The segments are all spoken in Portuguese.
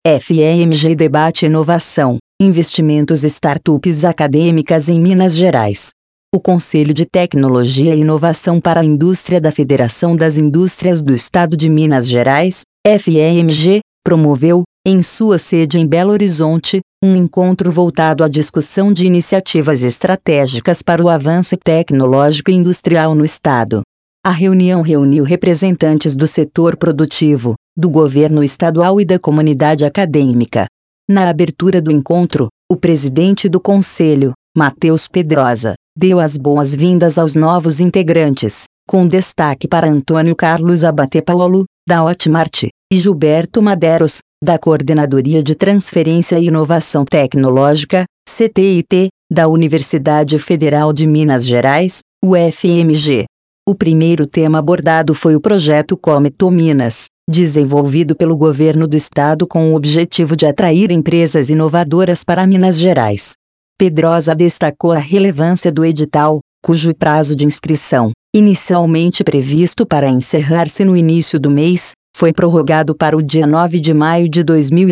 FEMG debate inovação, investimentos startups acadêmicas em Minas Gerais. O Conselho de Tecnologia e Inovação para a Indústria da Federação das Indústrias do Estado de Minas Gerais, FEMG, promoveu, em sua sede em Belo Horizonte, um encontro voltado à discussão de iniciativas estratégicas para o avanço tecnológico e industrial no Estado. A reunião reuniu representantes do setor produtivo, do governo estadual e da comunidade acadêmica. Na abertura do encontro, o presidente do Conselho, Matheus Pedrosa, deu as boas-vindas aos novos integrantes, com destaque para Antônio Carlos Abate Paulo, da Hotmart, e Gilberto Madeiros, da Coordenadoria de Transferência e Inovação Tecnológica, CTIT, da Universidade Federal de Minas Gerais, UFMG. O primeiro tema abordado foi o projeto Cometo Minas, desenvolvido pelo governo do estado com o objetivo de atrair empresas inovadoras para Minas Gerais. Pedrosa destacou a relevância do edital, cujo prazo de inscrição, inicialmente previsto para encerrar-se no início do mês, foi prorrogado para o dia 9 de maio de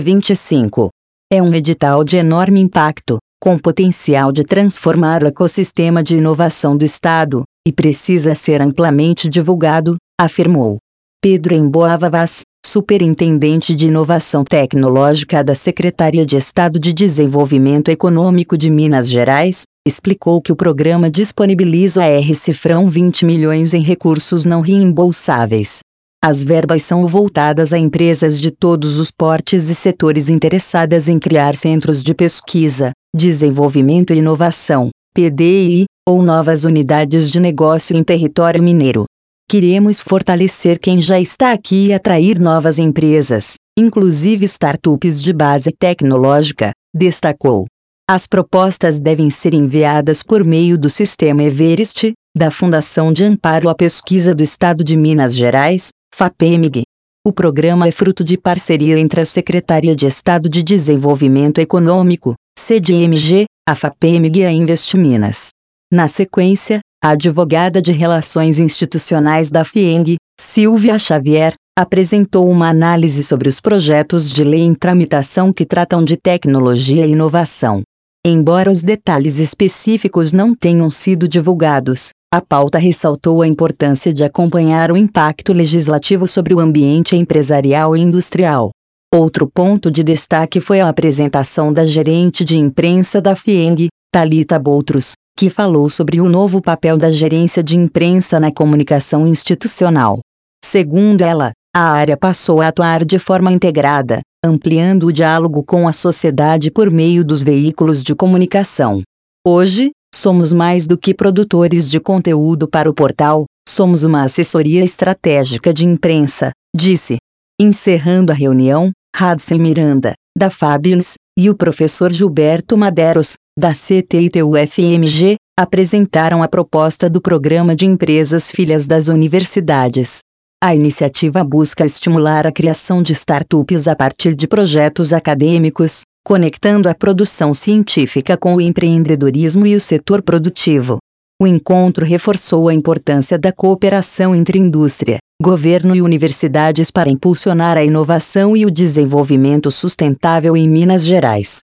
2025. É um edital de enorme impacto, com potencial de transformar o ecossistema de inovação do estado, e precisa ser amplamente divulgado, afirmou. Pedro Emboava Vaz, superintendente de Inovação Tecnológica da Secretaria de Estado de Desenvolvimento Econômico de Minas Gerais, explicou que o programa disponibiliza cifrão 20 milhões em recursos não reembolsáveis. As verbas são voltadas a empresas de todos os portes e setores interessadas em criar centros de pesquisa, desenvolvimento e inovação, PDI, ou novas unidades de negócio em território mineiro. Queremos fortalecer quem já está aqui e atrair novas empresas, inclusive startups de base tecnológica, destacou. As propostas devem ser enviadas por meio do Sistema Everest, da Fundação de Amparo à Pesquisa do Estado de Minas Gerais, FAPEMG. O programa é fruto de parceria entre a Secretaria de Estado de Desenvolvimento Econômico, CDMG, a FAPEMG e a Invest Minas. Na sequência, a advogada de Relações Institucionais da FIENG, Silvia Xavier, apresentou uma análise sobre os projetos de lei em tramitação que tratam de tecnologia e inovação. Embora os detalhes específicos não tenham sido divulgados, a pauta ressaltou a importância de acompanhar o impacto legislativo sobre o ambiente empresarial e industrial. Outro ponto de destaque foi a apresentação da gerente de imprensa da FIENG, Thalita Boutros, que falou sobre o novo papel da gerência de imprensa na comunicação institucional. Segundo ela, a área passou a atuar de forma integrada, ampliando o diálogo com a sociedade por meio dos veículos de comunicação. Hoje, somos mais do que produtores de conteúdo para o portal, somos uma assessoria estratégica de imprensa, disse. Encerrando a reunião, Radsen Miranda, da Fabils, e o professor Gilberto Madeiros, da CTIT-UFMG, apresentaram a proposta do Programa de Empresas Filhas das Universidades. A iniciativa busca estimular a criação de startups a partir de projetos acadêmicos, conectando a produção científica com o empreendedorismo e o setor produtivo. O encontro reforçou a importância da cooperação entre indústria, governo e universidades para impulsionar a inovação e o desenvolvimento sustentável em Minas Gerais.